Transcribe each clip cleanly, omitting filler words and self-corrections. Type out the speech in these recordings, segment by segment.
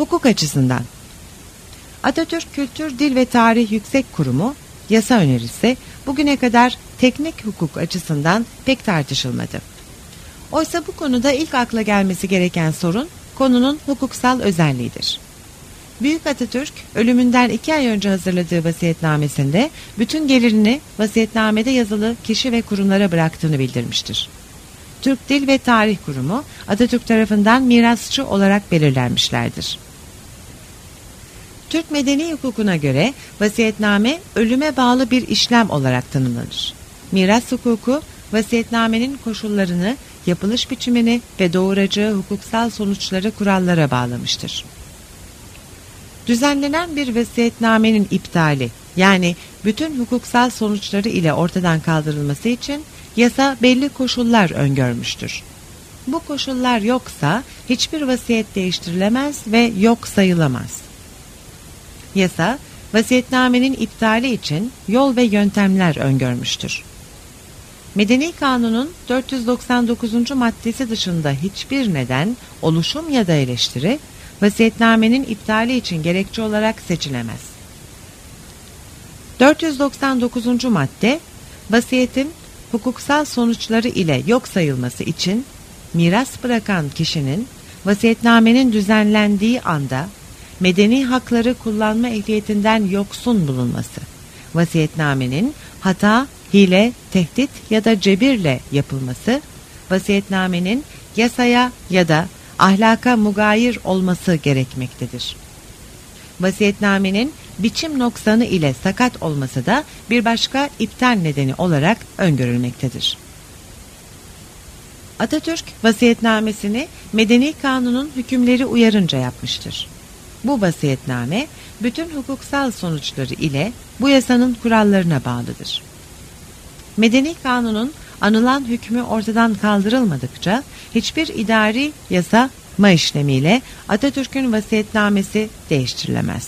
Hukuk açısından Atatürk Kültür, Dil ve Tarih Yüksek Kurumu yasa önerisi bugüne kadar teknik hukuk açısından pek tartışılmadı. Oysa bu konuda ilk akla gelmesi gereken sorun konunun hukuksal özelliğidir. Büyük Atatürk ölümünden 2 ay önce hazırladığı vasiyetnamesinde bütün gelirini vasiyetnamede yazılı kişi ve kurumlara bıraktığını bildirmiştir. Türk Dil ve Tarih Kurumu Atatürk tarafından mirasçı olarak belirlenmişlerdir. Türk medeni hukukuna göre vasiyetname ölüme bağlı bir işlem olarak tanımlanır. Miras hukuku vasiyetnamenin koşullarını, yapılış biçimini ve doğuracağı hukuksal sonuçları kurallara bağlamıştır. Düzenlenen bir vasiyetnamenin iptali, yani bütün hukuksal sonuçları ile ortadan kaldırılması için yasa belli koşullar öngörmüştür. Bu koşullar yoksa hiçbir vasiyet değiştirilemez ve yok sayılamaz. Yasa, vasiyetnamenin iptali için yol ve yöntemler öngörmüştür. Medeni Kanun'un 499. maddesi dışında hiçbir neden, oluşum ya da eleştiri, vasiyetnamenin iptali için gerekçe olarak seçilemez. 499. madde, vasiyetin hukuksal sonuçları ile yok sayılması için miras bırakan kişinin vasiyetnamenin düzenlendiği anda medeni hakları kullanma ehliyetinden yoksun bulunması, vasiyetnamenin hata, hile, tehdit ya da cebirle yapılması, vasiyetnamenin yasaya ya da ahlaka mugayir olması gerekmektedir. Vasiyetnamenin biçim noksanı ile sakat olması da bir başka iptal nedeni olarak öngörülmektedir. Atatürk vasiyetnamesini Medeni Kanun'un hükümleri uyarınca yapmıştır. Bu vasiyetname bütün hukuksal sonuçları ile bu yasanın kurallarına bağlıdır. Medeni Kanun'un anılan hükmü ortadan kaldırılmadıkça hiçbir idari yasama işlemiyle Atatürk'ün vasiyetnamesi değiştirilemez.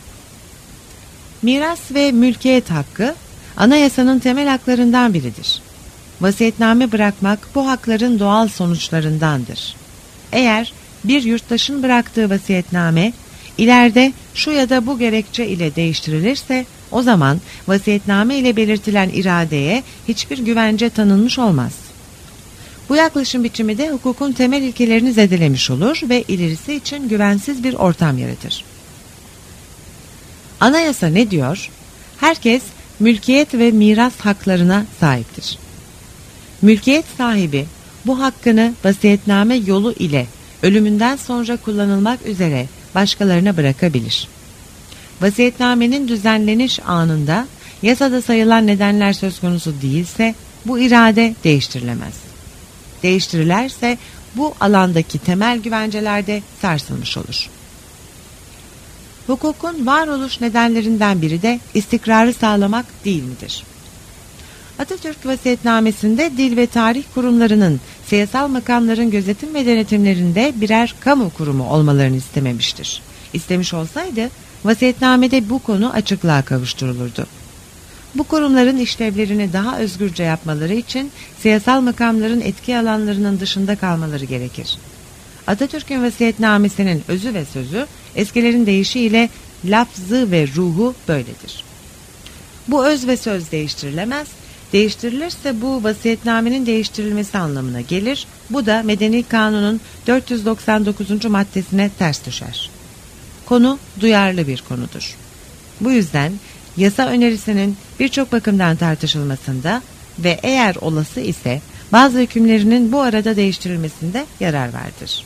Miras ve mülkiyet hakkı anayasanın temel haklarından biridir. Vasiyetname bırakmak bu hakların doğal sonuçlarındandır. Eğer bir yurttaşın bıraktığı vasiyetname ileride şu ya da bu gerekçe ile değiştirilirse o zaman vasiyetname ile belirtilen iradeye hiçbir güvence tanınmış olmaz. Bu yaklaşım biçimi de hukukun temel ilkelerini zedelemiş olur ve ilerisi için güvensiz bir ortam yaratır. Anayasa ne diyor? Herkes mülkiyet ve miras haklarına sahiptir. Mülkiyet sahibi bu hakkını vasiyetname yolu ile ölümünden sonra kullanılmak üzere başkalarına bırakabilir. Vasiyetnamenin düzenleniş anında yasada sayılan nedenler söz konusu değilse bu irade değiştirilemez. Değiştirilerse bu alandaki temel güvenceler de sarsılmış olur. Hukukun varoluş nedenlerinden biri de istikrarı sağlamak değil midir? Atatürk vasiyetnamesinde dil ve tarih kurumlarının siyasal makamların gözetim ve denetimlerinde birer kamu kurumu olmalarını istememiştir. İstemiş olsaydı vasiyetnamede bu konu açıklığa kavuşturulurdu. Bu kurumların işlevlerini daha özgürce yapmaları için siyasal makamların etki alanlarının dışında kalmaları gerekir. Atatürk'ün vasiyetnamesinin özü ve sözü eskilerin deyişiyle lafzı ve ruhu böyledir. Bu öz ve söz değiştirilemez. Değiştirilirse bu vasiyetnamenin değiştirilmesi anlamına gelir. Bu da Medeni Kanun'un 499. maddesine ters düşer. Konu duyarlı bir konudur. Bu yüzden yasa önerisinin birçok bakımdan tartışılmasında ve eğer olası ise bazı hükümlerinin bu arada değiştirilmesinde yarar vardır.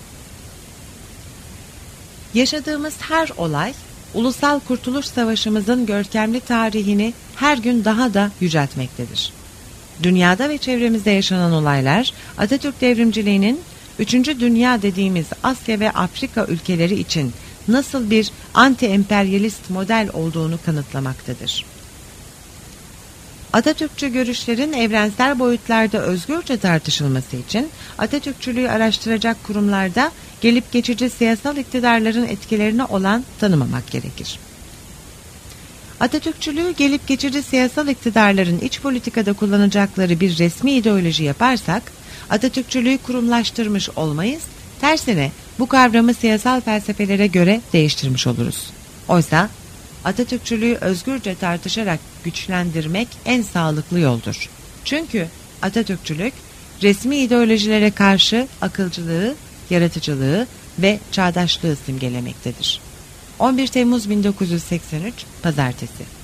Yaşadığımız her olay, Ulusal Kurtuluş Savaşımızın görkemli tarihini her gün daha da yüceltmektedir. Dünyada ve çevremizde yaşanan olaylar, Atatürk devrimciliğinin 3. Dünya dediğimiz Asya ve Afrika ülkeleri için nasıl bir anti-emperyalist model olduğunu kanıtlamaktadır. Atatürkçü görüşlerin evrensel boyutlarda özgürce tartışılması için Atatürkçülüğü araştıracak kurumlarda gelip geçici siyasal iktidarların etkilerine olan tanımamak gerekir. Atatürkçülüğü gelip geçici siyasal iktidarların iç politikada kullanacakları bir resmi ideoloji yaparsak, Atatürkçülüğü kurumlaştırmış olmayız, tersine bu kavramı siyasal felsefelere göre değiştirmiş oluruz. Oysa Atatürkçülüğü özgürce tartışarak güçlendirmek en sağlıklı yoldur. Çünkü Atatürkçülük resmi ideolojilere karşı akılcılığı, yaratıcılığı ve çağdaşlığı simgelemektedir. 11 Temmuz 1983 Pazartesi.